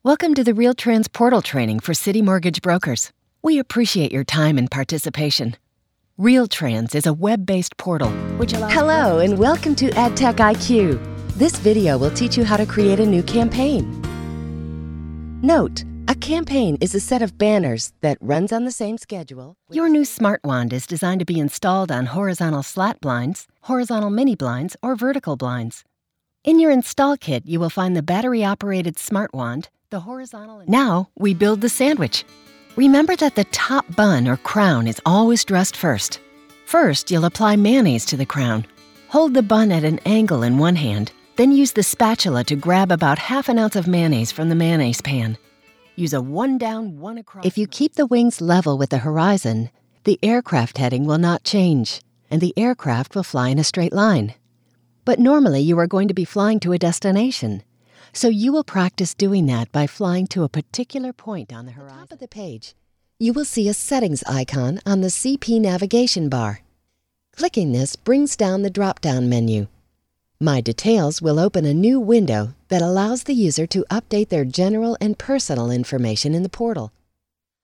Welcome to the RealTrans portal training for City Mortgage Brokers. We appreciate your time and participation. RealTrans is a web-based portal which allows... Hello and welcome to AdTech IQ. This video will teach you how to create a new campaign. Note, a campaign is a set of banners that runs on the same schedule. Your new smart wand is designed to be installed on horizontal slat blinds, horizontal mini blinds, or vertical blinds. In your install kit, you will find the battery-operated smart wand, the horizontal... Now, we build the sandwich. Remember that the top bun or crown is always dressed first. First, you'll apply mayonnaise to the crown. Hold the bun at an angle in one hand, then use the spatula to grab about ½ ounce of mayonnaise from the mayonnaise pan. Use a one down, one across... If you keep the wings level with the horizon, the aircraft heading will not change, and the aircraft will fly in a straight line. But normally you are going to be flying to a destination, so you will practice doing that by flying to a particular point on the horizon. At the top of the page, you will see a settings icon on the CP navigation bar. Clicking this brings down the drop-down menu. My Details will open a new window that allows the user to update their general and personal information in the portal.